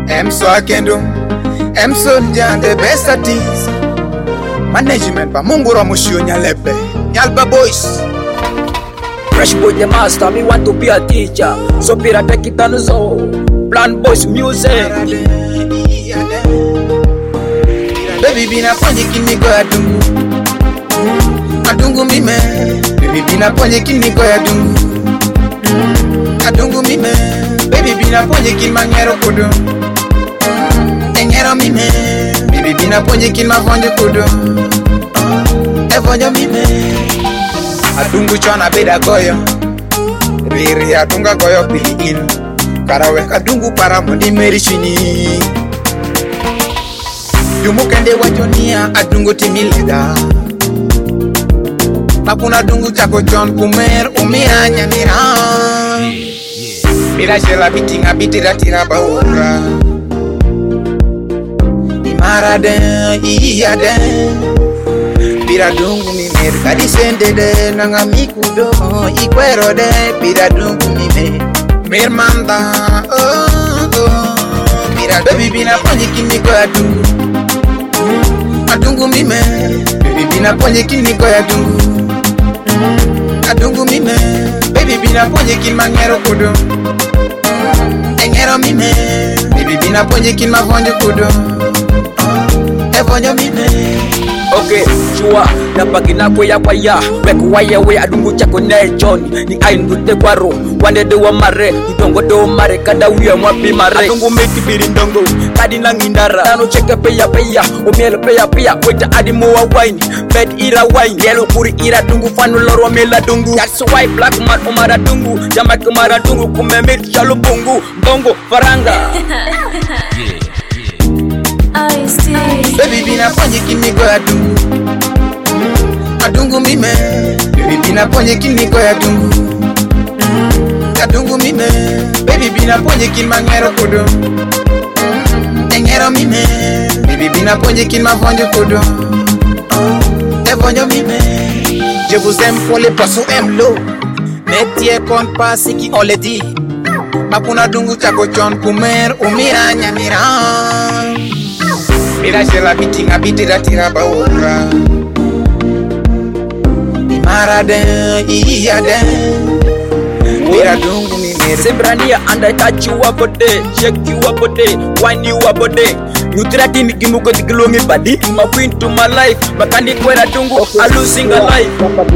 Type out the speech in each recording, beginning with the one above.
Emso akendo, Emso njande best artist. Management pa munguro mushio nyalepe. Yalba boys. Fresh boy the master, me want to be a teacher. So pira take it on so. Plan boys music. Baby bina ponye kiniko ya dungu. Adungu mime. Baby bina ponye kiniko ya dungu. Adungu mime. Baby bina ponye kin mangero kudu. Engero mime. Baby bina ponye kin mafonje kudu. Efonjo mime. Adungu chona beda goyo. Riri adunga goyo pili in. Karawe adungu para mundi merishini. Yumukende wajonia adungu timileda. Makuna dungu chako chon kumer umira nyamira. Mira shela bitinga bitira tira baura. Imara den, iya den. Pira dungu mimer kadi sende de nanga mikudo ikwero de pira dungu mimer. Mirmanda Pira baby bina ponye kiniko ya dungu. Adungu mime. Baby bina ponye kiniko ya dungu. Adungu mime. Baby bina ponye kin mangero kudu. Engero mime. Baby bina ponye kin mafonjo kudu. Efonjo mime. Okay, chua napaki na kwa ya weku waye we adungu chako ne John ni aindu te kwaro wande de wa mare ndongo do mare kada wiya mwapi mare adungu meki biri ndongo kadi na ngindara tano cheke peya omiel peya weta adi mo wa wine bed ira wine yellow kuri ira dungu fanu loro mela dungu that's why black man umara dungu jama kumara dungu kumemit chalo bungu bongo faranga Baby bina ponye kiniko ya dungu. Adungu mime. Baby bina ponye kiniko ya dungu. Adungu mime. Baby bina ponye kin mangero kudu. Engero mime. Baby bina ponye kin mafonjo kudu. Efonjo mime. Je vous aime pour les poissons aiment l'eau. Métier compte pas ce qui on le dit. Makuna dungu chako chon kumer umira nyamira. Mira shela bitinga bitira tira baura. Imara den, iya den. Mira dungu mimere. Sembrania and I touch you up body, shake you up body, wine you up body. You trati mikimuko tikilongi badi, my queen to my life. Bakandi kwera dungu, I losing a life.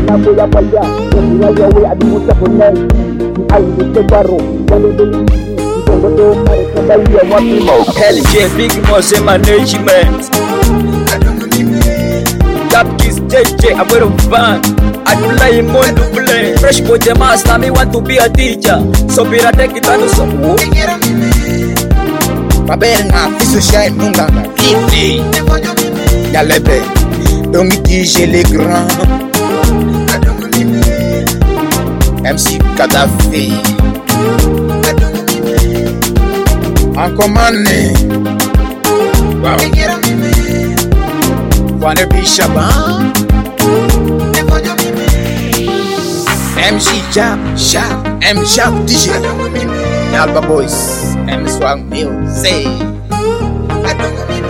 LJ Big Mose Management. Top Kiss JJ, I'm with a van. I do like more to play. Fresh boy the master, me want to be a teacher. So be a take it on some wood. Babenga, fiso shai munganga. Kiti. Yalebe. Dongi DJ les grands. MC Kadhafi. Ankomane. Wow. Wanna be Shaban? MC Jab, M Jab DJ. Yalba Boys, M Swag Music.